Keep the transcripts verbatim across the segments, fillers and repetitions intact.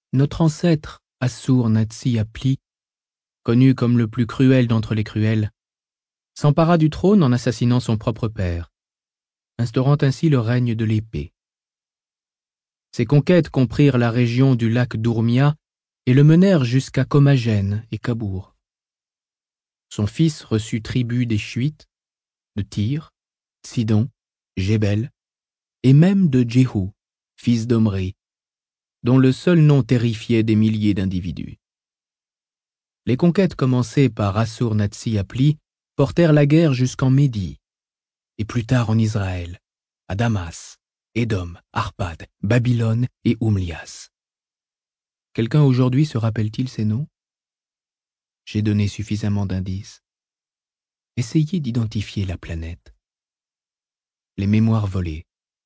Notre ancêtre, Assur-Natsi-Apli, connu comme le plus cruel d'entre les cruels, s'empara du trône en assassinant son propre père, instaurant ainsi le règne de l'épée. Ses conquêtes comprirent la région du lac d'Urmia et le menèrent jusqu'à Commagène et Cabour. Son fils reçut tribut des Chuites, de Tyr, Sidon, Jébel, et même de Jéhu, fils d'Omri, dont le seul nom terrifiait des milliers d'individus. Les conquêtes commencées par Assur-Natsi-Apli portèrent la guerre jusqu'en Médie, et plus tard en Israël, à Damas, Édom, Arpad, Babylone et Oumlias. Quelqu'un aujourd'hui se rappelle-t-il ces noms? J'ai donné suffisamment d'indices. Essayez d'identifier la planète. Les mémoires volées.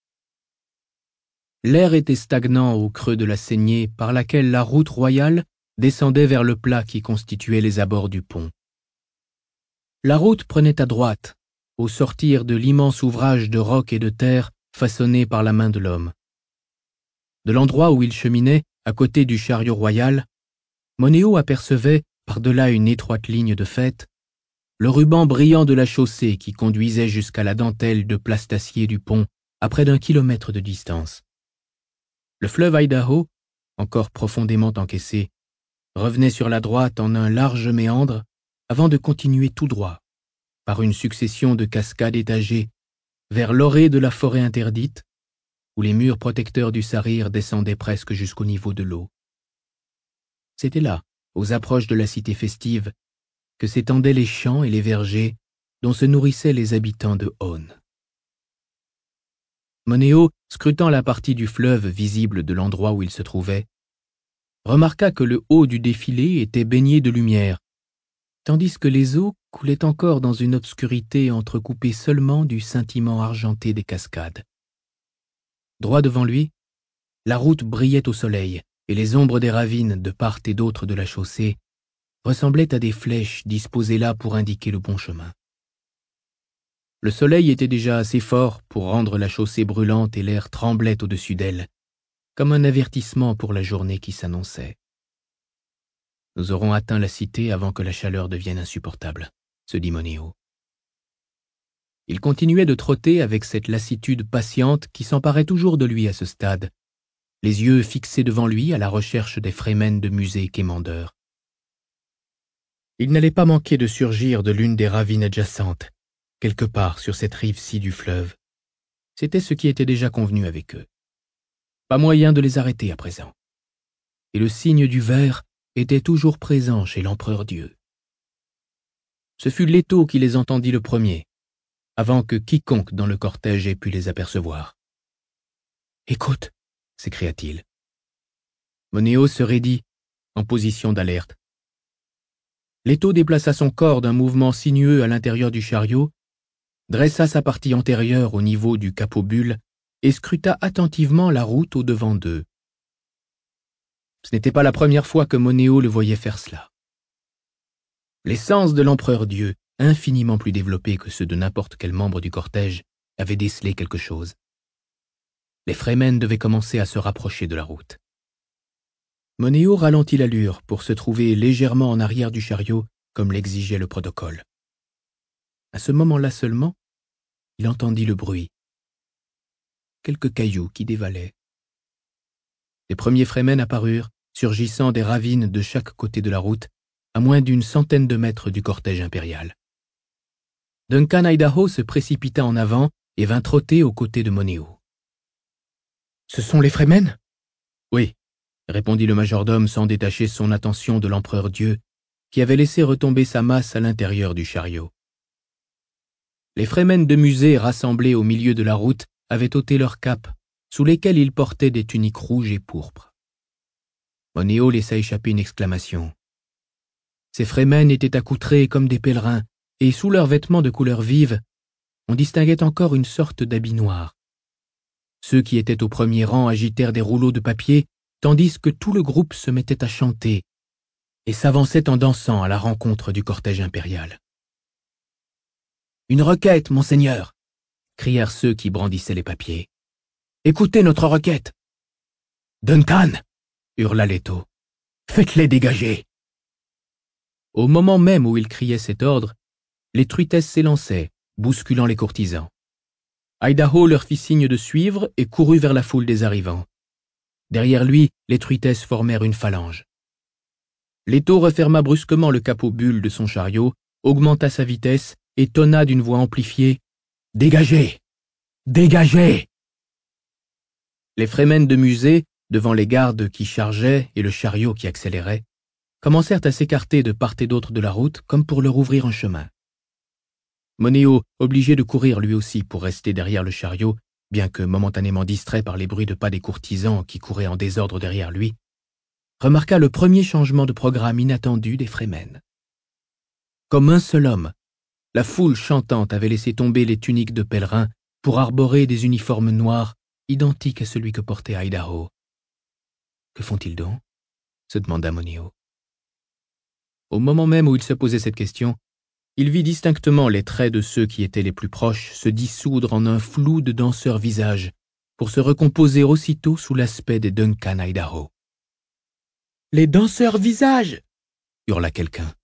L'air était stagnant au creux de la saignée par laquelle la route royale descendait vers le plat qui constituait les abords du pont. La route prenait à droite, au sortir de l'immense ouvrage de roc et de terre façonné par la main de l'homme. De l'endroit où il cheminait, à côté du chariot royal, Monéo apercevait, par-delà une étroite ligne de faîte, le ruban brillant de la chaussée qui conduisait jusqu'à la dentelle de plastacier du pont à près d'un kilomètre de distance. Le fleuve Idaho, encore profondément encaissé, revenait sur la droite en un large méandre avant de continuer tout droit, par une succession de cascades étagées, vers l'orée de la forêt interdite, où les murs protecteurs du Sarir descendaient presque jusqu'au niveau de l'eau. C'était là, aux approches de la cité festive, que s'étendaient les champs et les vergers dont se nourrissaient les habitants de On. Monéo, scrutant la partie du fleuve visible de l'endroit où il se trouvait, remarqua que le haut du défilé était baigné de lumière, tandis que les eaux coulaient encore dans une obscurité entrecoupée seulement du scintillement argenté des cascades. Droit devant lui, la route brillait au soleil, et les ombres des ravines de part et d'autre de la chaussée ressemblaient à des flèches disposées là pour indiquer le bon chemin. Le soleil était déjà assez fort pour rendre la chaussée brûlante et l'air tremblait au-dessus d'elle, comme un avertissement pour la journée qui s'annonçait. Nous aurons atteint la cité avant que la chaleur devienne insupportable, se dit Monéo. Il continuait de trotter avec cette lassitude patiente qui s'emparait toujours de lui à ce stade, les yeux fixés devant lui à la recherche des frémènes de musée quémandeurs. Il n'allait pas manquer de surgir de l'une des ravines adjacentes, quelque part sur cette rive-ci du fleuve. C'était ce qui était déjà convenu avec eux. Pas moyen de les arrêter à présent. Et le signe du ver était toujours présent chez l'empereur Dieu. Ce fut Leto qui les entendit le premier, avant que quiconque dans le cortège ait pu les apercevoir. « Écoute !» s'écria-t-il. Monéo se raidit, en position d'alerte. Leto déplaça son corps d'un mouvement sinueux à l'intérieur du chariot, dressa sa partie antérieure au niveau du capot-bulle et scruta attentivement la route au-devant d'eux. Ce n'était pas la première fois que Monéo le voyait faire cela. Les sens de l'empereur Dieu, infiniment plus développés que ceux de n'importe quel membre du cortège, avaient décelé quelque chose. Les frémènes devaient commencer à se rapprocher de la route. Monéo ralentit l'allure pour se trouver légèrement en arrière du chariot, comme l'exigeait le protocole. À ce moment-là seulement, il entendit le bruit. Quelques cailloux qui dévalaient. Les premiers frémènes apparurent, surgissant des ravines de chaque côté de la route, à moins d'une centaine de mètres du cortège impérial. Duncan Idaho se précipita en avant et vint trotter aux côtés de Monéo. « Ce sont les frémènes ?»« Oui, » répondit le majordome sans détacher son attention de l'empereur Dieu, qui avait laissé retomber sa masse à l'intérieur du chariot. Les frémènes de musée rassemblés au milieu de la route avaient ôté leurs capes, sous lesquelles ils portaient des tuniques rouges et pourpres. Monéo laissa échapper une exclamation. Ces frémènes étaient accoutrés comme des pèlerins, et sous leurs vêtements de couleur vive, on distinguait encore une sorte d'habit noir. Ceux qui étaient au premier rang agitèrent des rouleaux de papier, tandis que tout le groupe se mettait à chanter et s'avançait en dansant à la rencontre du cortège impérial. « Une requête, monseigneur !» crièrent ceux qui brandissaient les papiers. « Écoutez notre requête !»« Duncan !» hurla Leto. Faites-les dégager. Au moment même où il criait cet ordre, les truitesses s'élançaient, bousculant les courtisans. Idaho leur fit signe de suivre et courut vers la foule des arrivants. Derrière lui, les truitesses formèrent une phalange. Leto referma brusquement le capot bulle de son chariot, augmenta sa vitesse et tonna d'une voix amplifiée « Dégagez! Dégagez !» Les Fremen de musée, devant les gardes qui chargeaient et le chariot qui accélérait, commencèrent à s'écarter de part et d'autre de la route comme pour leur ouvrir un chemin. Moneo, obligé de courir lui aussi pour rester derrière le chariot, bien que momentanément distrait par les bruits de pas des courtisans qui couraient en désordre derrière lui, remarqua le premier changement de programme inattendu des Fremen. Comme un seul homme, la foule chantante avait laissé tomber les tuniques de pèlerins pour arborer des uniformes noirs identiques à celui que portait Idaho. « Que font-ils donc ?» se demanda Moneo. Au moment même où il se posait cette question, il vit distinctement les traits de ceux qui étaient les plus proches se dissoudre en un flou de danseurs visages pour se recomposer aussitôt sous l'aspect des Duncan Idaho. « Les danseurs visages !» hurla quelqu'un.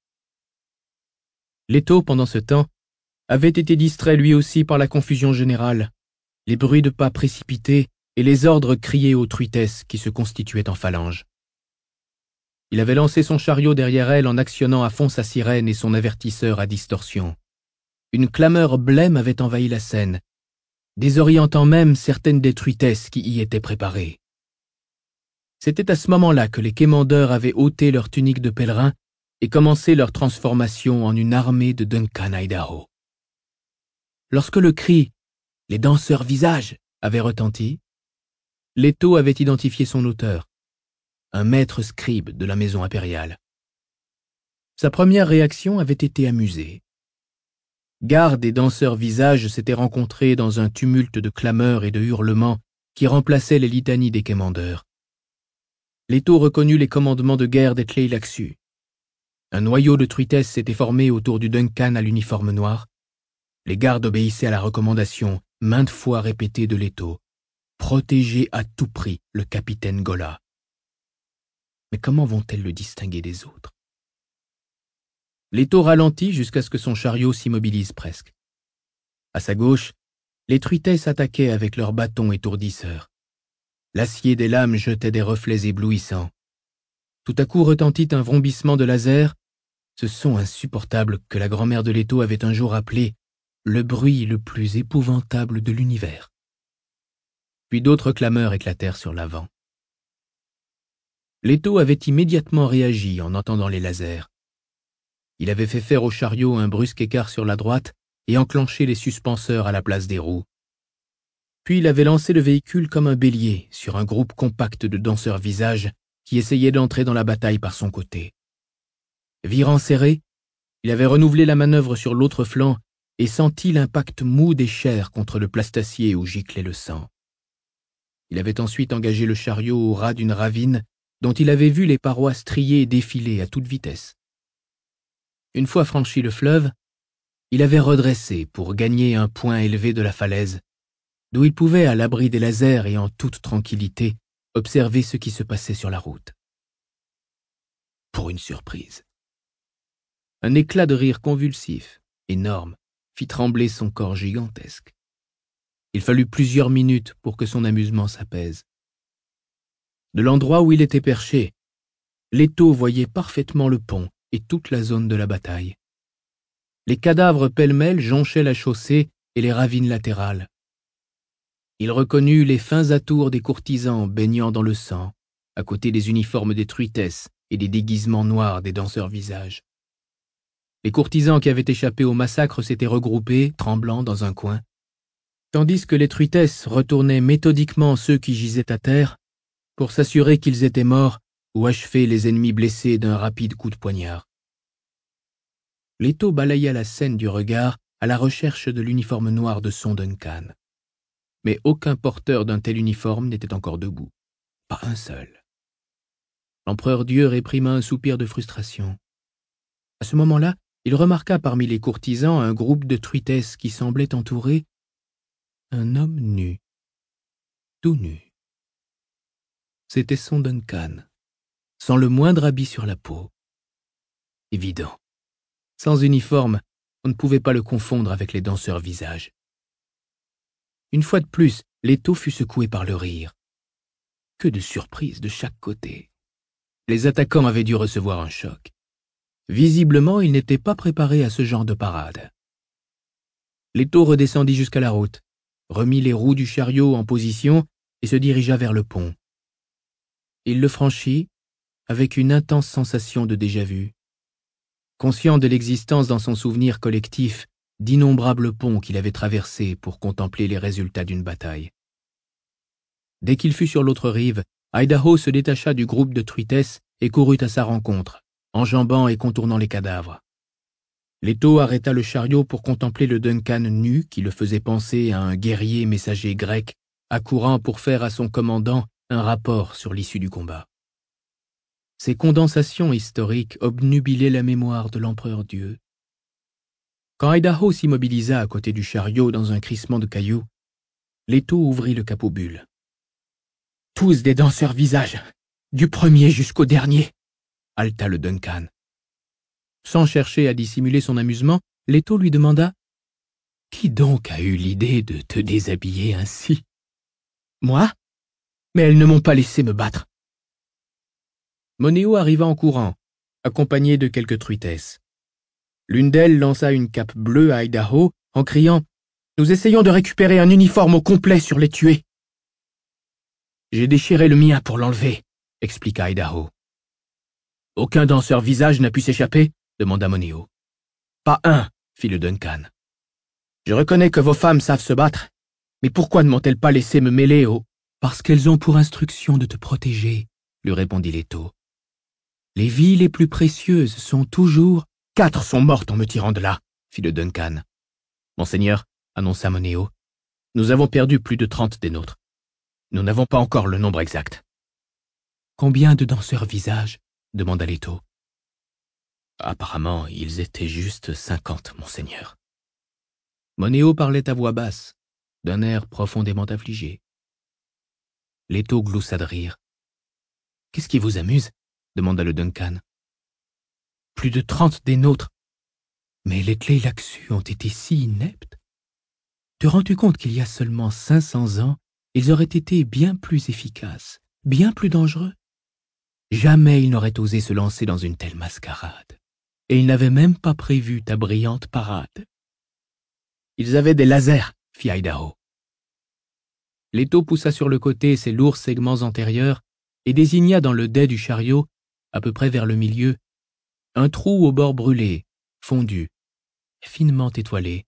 Leto, pendant ce temps, avait été distrait lui aussi par la confusion générale, les bruits de pas précipités et les ordres criés aux truitesses qui se constituaient en phalange. Il avait lancé son chariot derrière elle en actionnant à fond sa sirène et son avertisseur à distorsion. Une clameur blême avait envahi la scène, désorientant même certaines des truitesses qui y étaient préparées. C'était à ce moment-là que les quémandeurs avaient ôté leurs tuniques de pèlerins et commencé leur transformation en une armée de Duncan Idaho. Lorsque le cri « Les danseurs visages » avait retenti, Leto avait identifié son auteur, un maître scribe de la maison impériale. Sa première réaction avait été amusée. Gardes et danseurs visages s'étaient rencontrés dans un tumulte de clameurs et de hurlements qui remplaçait les litanies des quémandeurs. Leto reconnut les commandements de guerre des Tleilaxu. Un noyau de truitesses s'était formé autour du Duncan à l'uniforme noir. Les gardes obéissaient à la recommandation, maintes fois répétée de Leto, protéger à tout prix le capitaine Gola. Mais comment vont-elles le distinguer des autres? Leto ralentit jusqu'à ce que son chariot s'immobilise presque. À sa gauche, les truitesses attaquaient avec leurs bâtons étourdisseurs. L'acier des lames jetait des reflets éblouissants. Tout à coup retentit un vrombissement de laser, ce son insupportable que la grand-mère de Leto avait un jour appelé le bruit le plus épouvantable de l'univers. Puis d'autres clameurs éclatèrent sur l'avant. Leto avait immédiatement réagi en entendant les lasers. Il avait fait faire au chariot un brusque écart sur la droite et enclenché les suspenseurs à la place des roues. Puis il avait lancé le véhicule comme un bélier sur un groupe compact de danseurs visages qui essayaient d'entrer dans la bataille par son côté. Virant serré, il avait renouvelé la manœuvre sur l'autre flanc et senti l'impact mou des chairs contre le plastacier où giclait le sang. Il avait ensuite engagé le chariot au ras d'une ravine dont il avait vu les parois striées défiler à toute vitesse. Une fois franchi le fleuve, il avait redressé pour gagner un point élevé de la falaise, d'où il pouvait, à l'abri des lasers et en toute tranquillité, observer ce qui se passait sur la route. Pour une surprise. Un éclat de rire convulsif, énorme, fit trembler son corps gigantesque. Il fallut plusieurs minutes pour que son amusement s'apaise. De l'endroit où il était perché, Leto voyait parfaitement le pont et toute la zone de la bataille. Les cadavres pêle-mêle jonchaient la chaussée et les ravines latérales. Il reconnut les fins atours des courtisans baignant dans le sang, à côté des uniformes des truitesses et des déguisements noirs des danseurs visages. Les courtisans qui avaient échappé au massacre s'étaient regroupés, tremblants, dans un coin, tandis que les truitesses retournaient méthodiquement ceux qui gisaient à terre pour s'assurer qu'ils étaient morts ou achever les ennemis blessés d'un rapide coup de poignard. Leto balaya la scène du regard à la recherche de l'uniforme noir de son Duncan. Mais aucun porteur d'un tel uniforme n'était encore debout. Pas un seul. L'empereur Dieu réprima un soupir de frustration. À ce moment-là, il remarqua parmi les courtisans un groupe de truitesses qui semblait entourer un homme nu, tout nu. C'était son Duncan. sans le moindre habit sur la peau. Évident. Sans uniforme, on ne pouvait pas le confondre avec les danseurs visages. Une fois de plus, l'étau fut secoué par le rire. Que de surprises de chaque côté. Les attaquants avaient dû recevoir un choc. Visiblement, ils n'étaient pas préparés à ce genre de parade. L'étau redescendit jusqu'à la route, remit les roues du chariot en position et se dirigea vers le pont. Il le franchit avec une intense sensation de déjà-vu. Conscient de l'existence dans son souvenir collectif d'innombrables ponts qu'il avait traversés pour contempler les résultats d'une bataille. Dès qu'il fut sur l'autre rive, Idaho se détacha du groupe de truitesses et courut à sa rencontre, enjambant et contournant les cadavres. L'étau arrêta le chariot pour contempler le Duncan nu qui le faisait penser à un guerrier messager grec accourant pour faire à son commandant un rapport sur l'issue du combat. Ces condensations historiques obnubilaient la mémoire de l'empereur Dieu. Quand Idaho s'immobilisa à côté du chariot dans un crissement de cailloux, l'étau ouvrit le capot bulle. « Tous des danseurs visages, du premier jusqu'au dernier !» haleta le Duncan. Sans chercher à dissimuler son amusement, l'étau lui demanda « Qui donc a eu l'idée de te déshabiller ainsi ?»« Moi ? Mais elles ne m'ont pas laissé me battre. » Monéo arriva en courant, accompagné de quelques truitesses. L'une d'elles lança une cape bleue à Idaho en criant « Nous essayons de récupérer un uniforme au complet sur les tués. »« J'ai déchiré le mien pour l'enlever, » expliqua Idaho. « Aucun danseur visage n'a pu s'échapper ?» demanda Monéo. « Pas un, » fit le Duncan. « Je reconnais que vos femmes savent se battre, mais pourquoi ne m'ont-elles pas laissé me mêler au... »« Parce qu'elles ont pour instruction de te protéger, » lui répondit l'étau. « Les vies les plus précieuses sont toujours... »« Quatre sont mortes en me tirant de là, » fit le Duncan. « Monseigneur, » annonça Monéo, « nous avons perdu plus de trente des nôtres. Nous n'avons pas encore le nombre exact. »« Combien de danseurs visages ?» demanda l'étau. « Apparemment, ils étaient juste cinquante, monseigneur. » Monéo parlait à voix basse, d'un air profondément affligé. L'étau gloussa de rire. « Qu'est-ce qui vous amuse ?» demanda le Duncan. « Plus de trente des nôtres. Mais les Tleilaxu ont été si ineptes. Te rends-tu compte qu'il y a seulement cinq cents ans, ils auraient été bien plus efficaces, bien plus dangereux? Jamais ils n'auraient osé se lancer dans une telle mascarade. Et ils n'avaient même pas prévu ta brillante parade. »« Ils avaient des lasers, » fit Idaho. L'étau poussa sur le côté ses lourds segments antérieurs et désigna dans le dais du chariot, à peu près vers le milieu, un trou au bord brûlé, fondu, finement étoilé.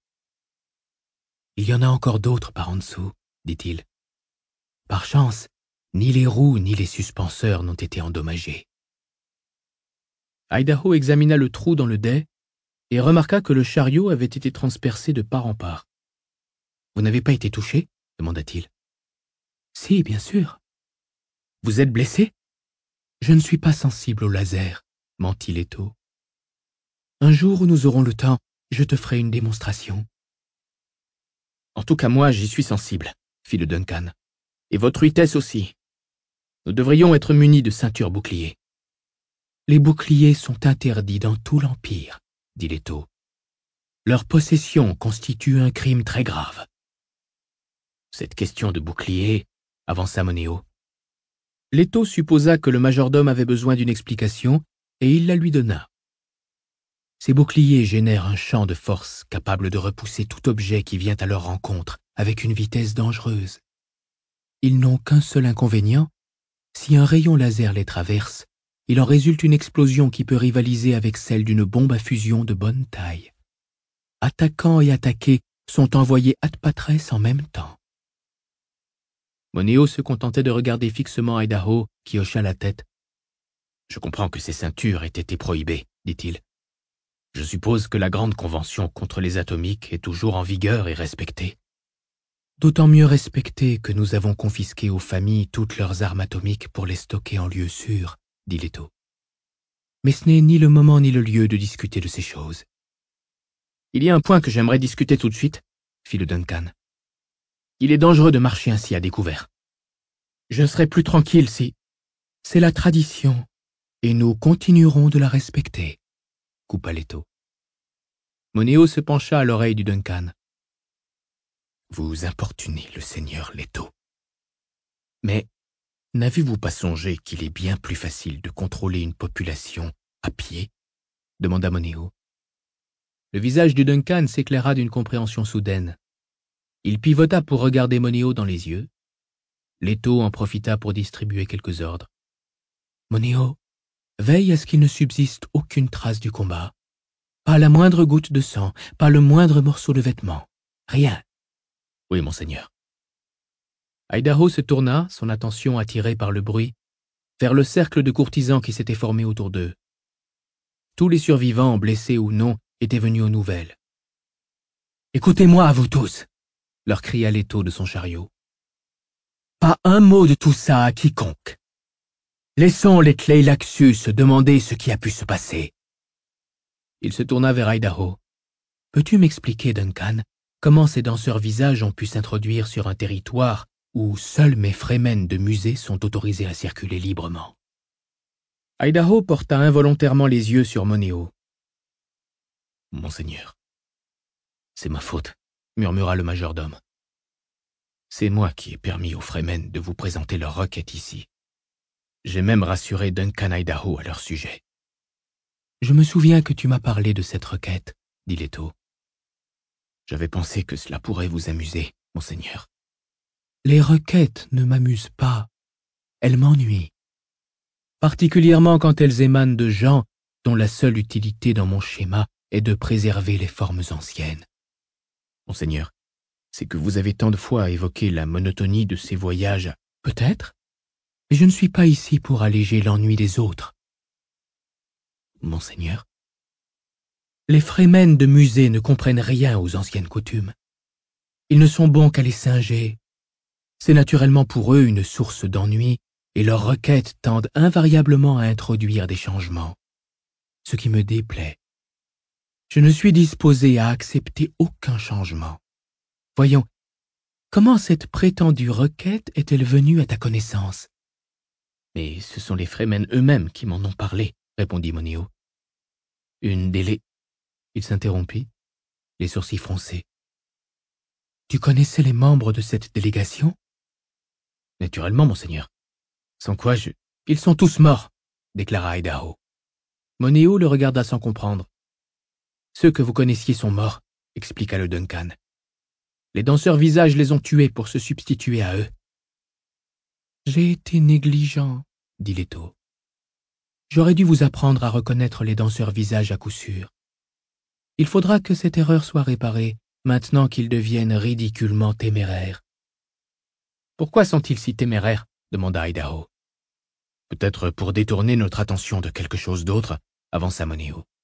« Il y en a encore d'autres par en dessous, » dit-il. « Par chance, ni les roues ni les suspenseurs n'ont été endommagés. » Idaho examina le trou dans le dais et remarqua que le chariot avait été transpercé de part en part. « Vous n'avez pas été touché ?» demanda-t-il. « Si, bien sûr. »« Vous êtes blessé ?»« Je ne suis pas sensible au laser, » mentit l'étau. « Un jour où nous aurons le temps, je te ferai une démonstration. »« En tout cas moi, j'y suis sensible, » fit le Duncan. « Et votre truitesse aussi. Nous devrions être munis de ceintures boucliers. »« Les boucliers sont interdits dans tout l'Empire, » dit l'étau. « Leur possession constitue un crime très grave. »« Cette question de bouclier, » avança Monéo. L'étau supposa que le majordome avait besoin d'une explication, et il la lui donna. Ces boucliers génèrent un champ de force capable de repousser tout objet qui vient à leur rencontre avec une vitesse dangereuse. Ils n'ont qu'un seul inconvénient. Si un rayon laser les traverse, il en résulte une explosion qui peut rivaliser avec celle d'une bombe à fusion de bonne taille. Attaquants et attaqués sont envoyés ad patresse en même temps. Monéo se contentait de regarder fixement Idaho, qui hocha la tête. « Je comprends que ces ceintures aient été prohibées, » dit-il. « Je suppose que la grande convention contre les atomiques est toujours en vigueur et respectée. »« D'autant mieux respectée que nous avons confisqué aux familles toutes leurs armes atomiques pour les stocker en lieu sûr, » dit l'étau. « Mais ce n'est ni le moment ni le lieu de discuter de ces choses. »« Il y a un point que j'aimerais discuter tout de suite, » fit le Duncan. « Il est dangereux de marcher ainsi à découvert. Je serais plus tranquille si... »« C'est la tradition, » et nous continuerons de la respecter, coupa Leto. Monéo se pencha à l'oreille du Duncan. Vous importunez le seigneur Leto. Mais n'avez-vous pas songé qu'il est bien plus facile de contrôler une population à pied? Demanda Monéo. Le visage du Duncan s'éclaira d'une compréhension soudaine. Il pivota pour regarder Monéo dans les yeux. Leto en profita pour distribuer quelques ordres. Monéo, veille à ce qu'il ne subsiste aucune trace du combat. Pas la moindre goutte de sang, pas le moindre morceau de vêtement. Rien. Oui, monseigneur. Idaho se tourna, son attention attirée par le bruit, vers le cercle de courtisans qui s'était formé autour d'eux. Tous les survivants, blessés ou non, étaient venus aux nouvelles. « Écoutez-moi à vous tous !» leur cria Leto de son chariot. « Pas un mot de tout ça à quiconque. Laissons les Tleilaxus se demander ce qui a pu se passer. » Il se tourna vers Idaho. « Peux-tu m'expliquer, Duncan, comment ces danseurs visages ont pu s'introduire sur un territoire où seuls mes fremen de musée sont autorisés à circuler librement? » Idaho porta involontairement les yeux sur Monéo. « Monseigneur, c'est ma faute, » murmura le majordome. « C'est moi qui ai permis aux fremen de vous présenter leur requête ici. J'ai même rassuré Duncan Idaho à leur sujet. »« Je me souviens que tu m'as parlé de cette requête, » dit Leto. « J'avais pensé que cela pourrait vous amuser, monseigneur. »« Les requêtes ne m'amusent pas. Elles m'ennuient. Particulièrement quand elles émanent de gens dont la seule utilité dans mon schéma est de préserver les formes anciennes. Monseigneur, c'est que vous avez tant de fois évoqué la monotonie de ces voyages. Peut-être, mais je ne suis pas ici pour alléger l'ennui des autres. Monseigneur, les fremen de musée ne comprennent rien aux anciennes coutumes. Ils ne sont bons qu'à les singer. C'est naturellement pour eux une source d'ennui, et leurs requêtes tendent invariablement à introduire des changements, ce qui me déplaît. Je ne suis disposé à accepter aucun changement. Voyons, comment cette prétendue requête est-elle venue à ta connaissance? Mais ce sont les fremen eux-mêmes qui m'en ont parlé, répondit Monéo. Une délai... Il s'interrompit, les sourcils froncés. Tu connaissais les membres de cette délégation? Naturellement, monseigneur. Sans quoi je... Ils sont tous morts, déclara Idaho. Monéo le regarda sans comprendre. Ceux que vous connaissiez sont morts, expliqua le Duncan. Les danseurs visages les ont tués pour se substituer à eux. J'ai été négligent, dit Leto. J'aurais dû vous apprendre à reconnaître les danseurs visages à coup sûr. Il faudra que cette erreur soit réparée, maintenant qu'ils deviennent ridiculement téméraires. Pourquoi sont-ils si téméraires? Demanda Idaho. Peut-être pour détourner notre attention de quelque chose d'autre, avança Monéo.